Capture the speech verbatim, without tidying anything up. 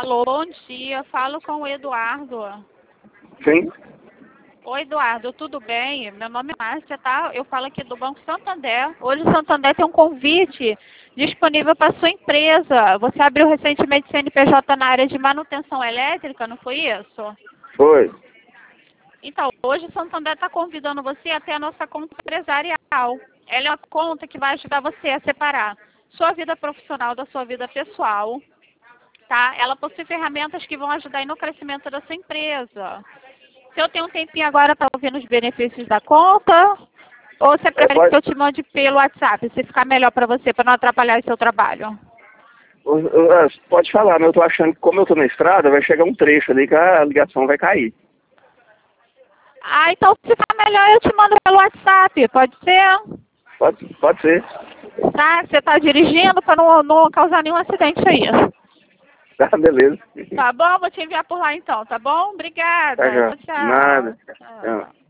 Alô, bom dia. Falo com o Eduardo. Sim. Oi, Eduardo, tudo bem? Meu nome é Márcia, tá? Eu falo aqui do Banco Santander. Hoje o Santander tem um convite disponível para sua empresa. Você abriu recentemente C N P J na área de manutenção elétrica, não foi isso? Foi. Então, hoje o Santander está convidando você a ter a nossa conta empresarial. Ela é uma conta que vai ajudar você a separar sua vida profissional da sua vida pessoal, tá? Ela possui ferramentas que vão ajudar aí no crescimento da sua empresa. Se eu tenho um tempinho agora para ouvir os benefícios da conta, ou você É, prefere pode, que eu te mande pelo WhatsApp, se ficar melhor para você, para não atrapalhar o seu trabalho? o- o- é, pode falar, mas eu tô achando que como eu tô na estrada, vai chegar um trecho ali que a ligação vai cair. Ah, então se ficar melhor eu te mando pelo WhatsApp, pode ser? Pode, pode ser. Tá? Você está dirigindo para não, não causar nenhum acidente aí. Tá, beleza. Tá bom? Vou te enviar por lá então, tá bom? Tá Obrigada. já. Tchau, tchau. Nada. Tchau. Tchau.